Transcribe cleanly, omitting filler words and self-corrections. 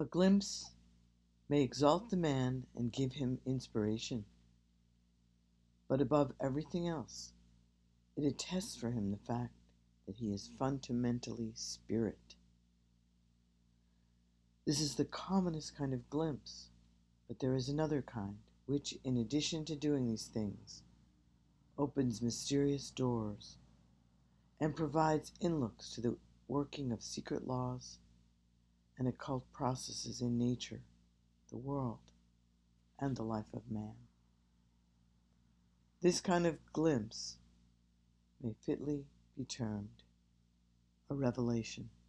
A glimpse may exalt the man and give him inspiration, but above everything else, it attests for him the fact that he is fundamentally spirit. This is the commonest kind of glimpse, but there is another kind, which, in addition to doing these things, opens mysterious doors and provides inlooks to the working of secret laws and occult processes in nature, the world, and the life of man. This kind of glimpse may fitly be termed a revelation.